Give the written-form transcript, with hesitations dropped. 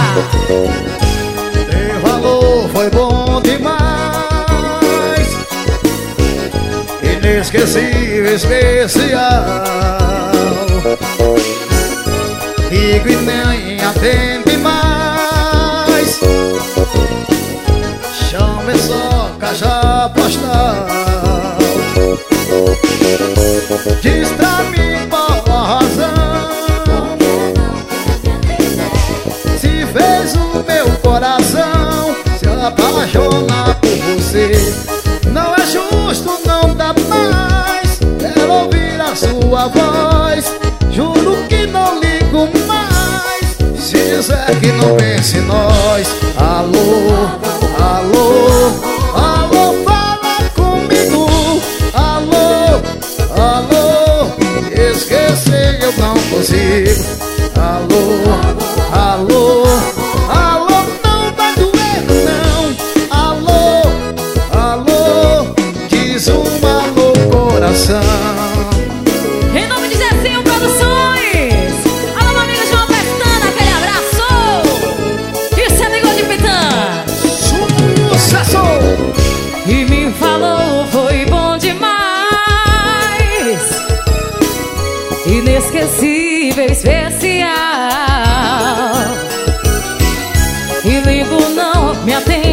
Teu valor foi bom demais, inesquecível, especial. Ligo e nem atende mais, chama só caixa postal. Diz pra mim qual a razão, se fez o meu coração se apaixonar por você. Não é justo, não dá mais, quero ouvir a sua voz. Juro que não ligo mais, se dizer que não pensa em nós. Alô, alô, alô, fala comigo. Alô, alô, esquecer eu não consigo. Alô, alô, alô, não vai doer não. Alô, alô, diz um alô coração. Em nome de Zezinho Produções, alô meu amigo João Pestana, aquele abraço. Isso é Bigode de Pitã. Sucesso! E me falou foi bom demais, inesquecível, especial. E ligo não me atende